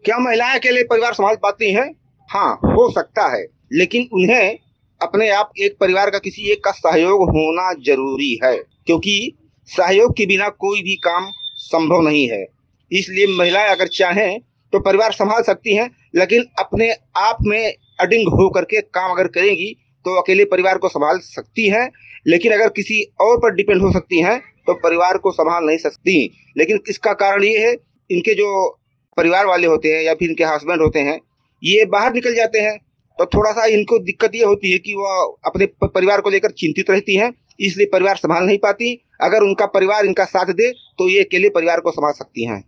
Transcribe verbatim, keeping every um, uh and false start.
क्या महिलाएं अकेले परिवार संभाल पाती हैं? हाँ, हो सकता है, लेकिन उन्हें अपने आप एक परिवार का किसी एक का सहयोग होना ज़रूरी है, क्योंकि सहयोग के बिना कोई भी काम संभव नहीं है। इसलिए महिलाएं अगर चाहें तो परिवार संभाल सकती हैं, लेकिन अपने आप में अडिग हो करके काम अगर करेंगी तो अकेले परिवार को संभाल सकती हैं, लेकिन अगर किसी और पर डिपेंड हो सकती हैं तो परिवार को संभाल नहीं सकती। लेकिन इसका कारण ये है, इनके जो परिवार वाले होते हैं या फिर इनके हस्बैंड होते हैं, ये बाहर निकल जाते हैं, तो थोड़ा-सा इनको दिक्कत ये होती है कि वो अपने प परिवार को लेकर चिंतित रहती हैं, इसलिए परिवार संभाल नहीं पाती। अगर उनका परिवार इनका साथ दे, तो ये अकेले परिवार को संभाल सकती हैं।